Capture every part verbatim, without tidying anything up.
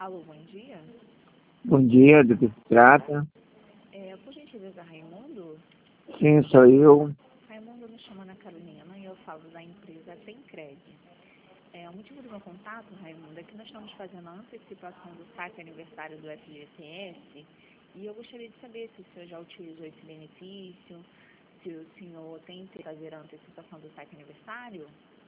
Alô, bom dia. Bom dia, do que se trata? É, por gentileza, Raimundo? Sim, sou eu. Raimundo, me chama Ana Carolina e eu falo da empresa Tencred. É, o motivo do meu contato, Raimundo, é que nós estamos fazendo a antecipação do saque aniversário do F G T S e eu gostaria de saber se o senhor já utilizou esse benefício, se o senhor tem que fazer a antecipação do saque aniversário.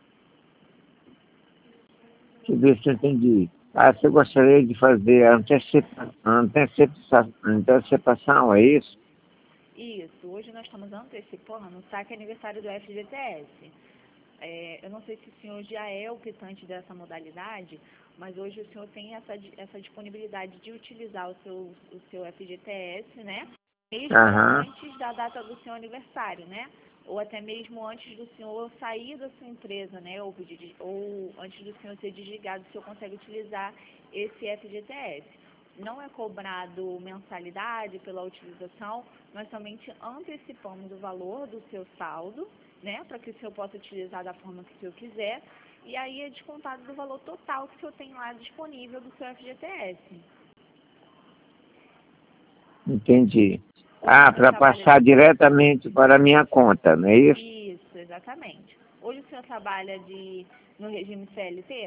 Deixa eu ver se eu entendi. Ah, você gostaria de fazer a antecipa, antecipa, antecipação, é isso? Isso, hoje nós estamos antecipando o saque aniversário do F G T S. É, eu não sei se o senhor já é optante dessa modalidade, mas hoje o senhor tem essa, essa disponibilidade de utilizar o seu, o seu F G T S, né? Mesmo Aham. antes da data do seu aniversário, né? Ou até mesmo antes do senhor sair da sua empresa, né? Ou, pedir, ou antes do senhor ser desligado, o senhor consegue utilizar esse F G T S. Não é cobrado mensalidade pela utilização, nós somente antecipamos o valor do seu saldo, né, para que o senhor possa utilizar da forma que o senhor quiser, e aí é descontado do valor total que o senhor tem lá disponível do seu F G T S. Entendi. Hoje Ah, o senhor para trabalha... passar diretamente para a minha conta, não é isso? Isso, exatamente. Hoje o senhor trabalha de... no regime C L T?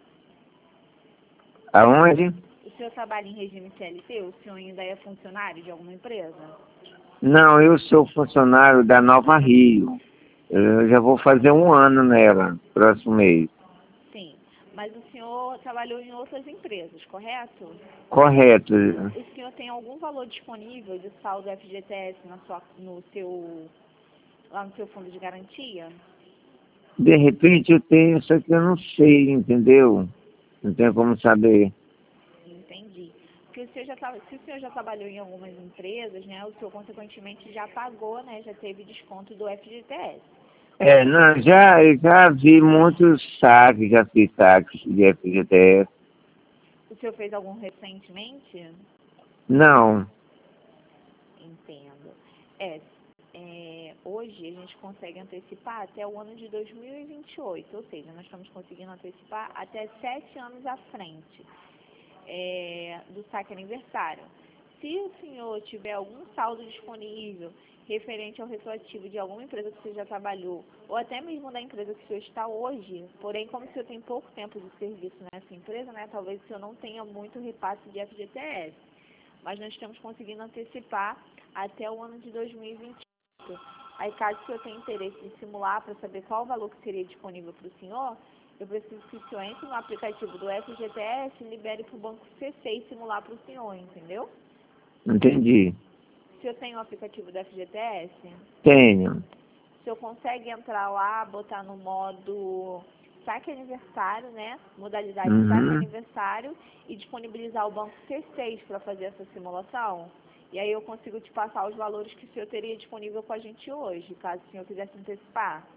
Aonde? O senhor trabalha em regime C L T? O senhor ainda é funcionário de alguma empresa? Não, eu sou funcionário da Nova Rio. Eu já vou fazer um ano nela, próximo mês. Sim, mas o senhor trabalhou em outras empresas, correto? Correto. O senhor tem algum valor disponível de saldo F G T S na sua, no seu, lá no seu fundo de garantia? De repente eu tenho, só que eu não sei, entendeu? Não tenho como saber. Entendi. Porque o senhor já, tra- se o senhor já trabalhou em algumas empresas, né, o senhor consequentemente já pagou, né, já teve desconto do F G T S. É, não, já, eu já vi muitos saques, já fiz saques de F G T S. O senhor fez algum recentemente? Não. Entendo. É, é, hoje a gente consegue antecipar até o ano de dois mil e vinte e oito, ou seja, nós estamos conseguindo antecipar até sete anos à frente é, do saque aniversário. Se o senhor tiver algum saldo disponível referente ao retroativo de alguma empresa que você já trabalhou, ou até mesmo da empresa que o senhor está hoje, porém, como o senhor tem pouco tempo de serviço nessa empresa, né, talvez o senhor não tenha muito repasse de F G T S, mas nós estamos conseguindo antecipar até o ano de dois mil e vinte e oito. Aí, caso o senhor tenha interesse em simular para saber qual o valor que seria disponível para o senhor, eu preciso que o senhor entre no aplicativo do F G T S e libere para o Banco C C e simular para o senhor, entendeu? Entendi. O senhor tem o aplicativo do F G T S? Tenho. O senhor consegue entrar lá, botar no modo saque aniversário, né? Modalidade saque Uhum. aniversário e disponibilizar o banco C seis para fazer essa simulação? E aí eu consigo te passar os valores que o senhor teria disponível com a gente hoje, caso o senhor quisesse antecipar.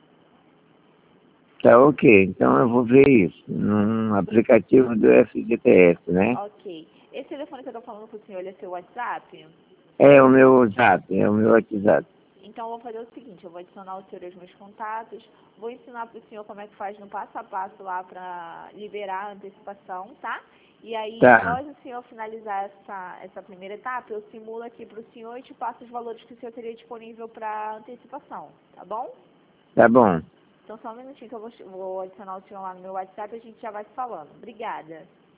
Tá ok. Então eu vou ver isso num aplicativo do F G T S, né? Ok. Esse telefone que eu estou falando com o senhor, ele é seu WhatsApp? É o meu zap, é o meu WhatsApp. Então, eu vou fazer o seguinte, eu vou adicionar o senhor aos meus contatos, vou ensinar para o senhor como é que faz no passo a passo lá para liberar a antecipação, tá? E aí, Tá, após o senhor finalizar essa, essa primeira etapa, eu simulo aqui para o senhor e te passo os valores que o senhor teria disponível para antecipação, tá bom? tá bom. Então, só um minutinho que eu vou, vou adicionar o senhor lá no meu WhatsApp e a gente já vai se falando. Obrigada.